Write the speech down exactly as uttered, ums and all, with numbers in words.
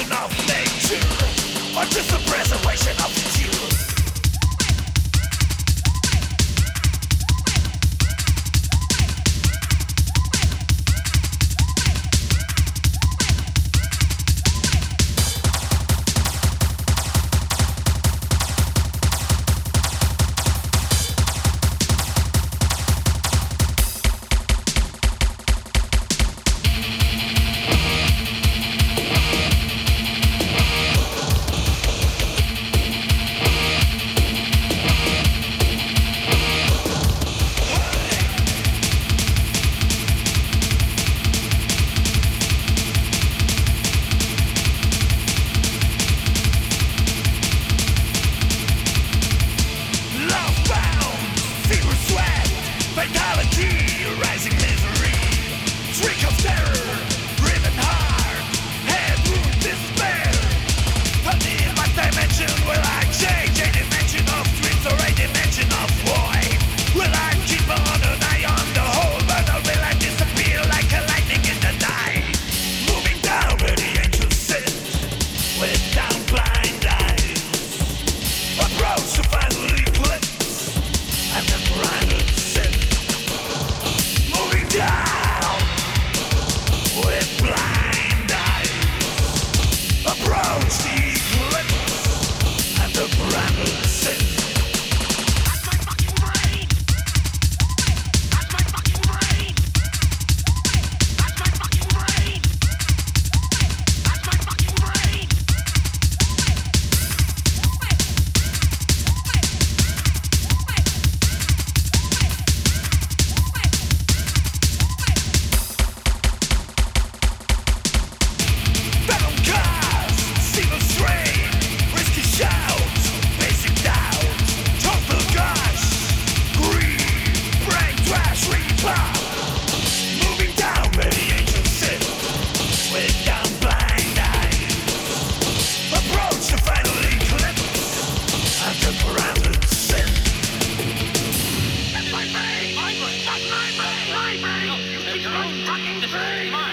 destruction of nature, or just the preservation of you. Fatality, rising misery, shriek of terror, riven heart, head wound, despair. Only in my dimension will I change a dimension of dreams or a dimension of void. Will I keep on an eye on the whole world, or will I disappear like a lightning in the night? Moving down where the angels sit, with down blind eyes. Approach the final eclipse, and the primal sin. Down with blind eyes, approach the eclipse and the primal sin. That's my fucking brain. That's my fucking brain. That's my fucking brain. That's my fucking brain. My brain! My brain! My brain! My brain! You, you're fucking the brain!